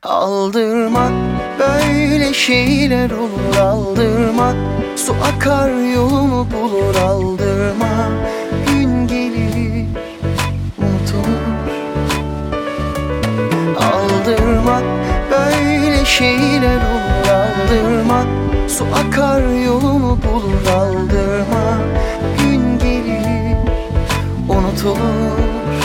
Aldırmak böyle şeyler olur, aldırmak su akar yolunu bulur, aldırma gün gelir unutulur. Aldırmak böyle şeyler olur, aldırmak su akar yolunu bulur, aldırma gün gelir unutulur.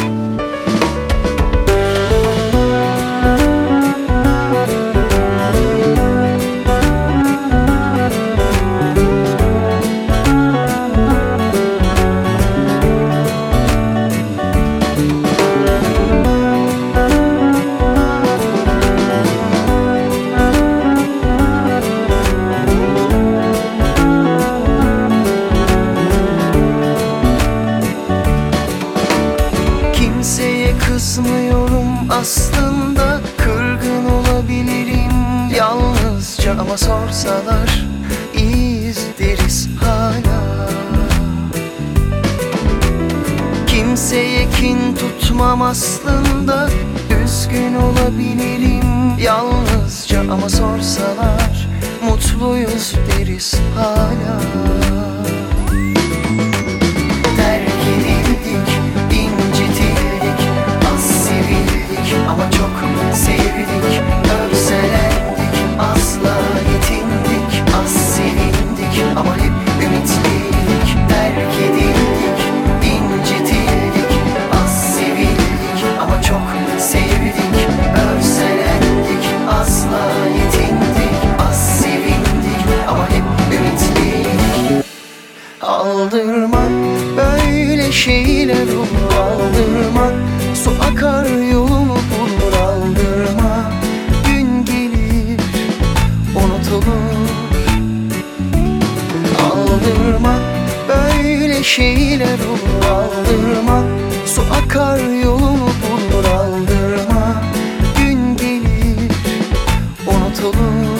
Kimseye kızmıyorum aslında, kırgın olabilirim yalnızca, ama sorsalar iyiyiz deriz hala. Kimseye kin tutmam aslında, üzgün olabilirim yalnızca, ama sorsalar mutluyuz deriz hala. Ama çok sevdik, örselendik, asla yetindik, az sevindik ama hep ümitliydik. Terk edildik, incitildik, az sevildik ama çok sevdik, örselendik, asla yetindik, az sevindik ama hep ümitliydik. Aldırmak böyle şeyler olur, aldırmak su akar yolunu bulur, aldırma gün gelir unutulur. Aldırmak böyle şeyler olur, aldırmak su akar yolunu bulur, aldırma gün gelir unutulur.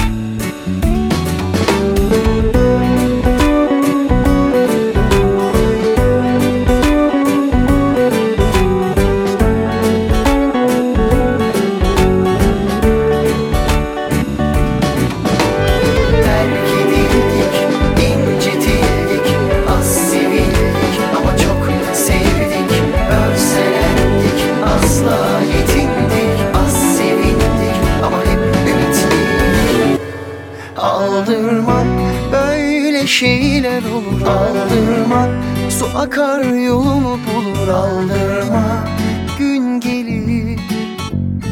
Aldırmak böyle şeyler olur, aldırmak su akar yolunu bulur, aldırma gün gelir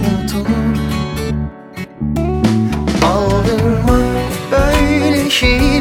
unutulur. Aldırmak böyle şeyler